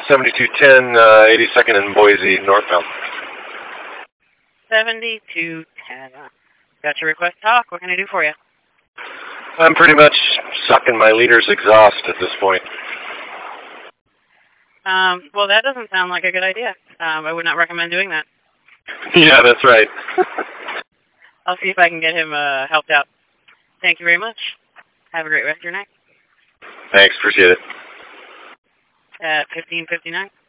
7210, 82nd and Boise, northbound. 7210. Got your request talk. What can I do for you? I'm pretty much sucking my leader's exhaust at this point. Well, that doesn't sound like a good idea. I would not recommend doing that. Yeah, that's right. I'll see if I can get him helped out. Thank you very much. Have a great rest of your night. Thanks, appreciate it. At 15:59.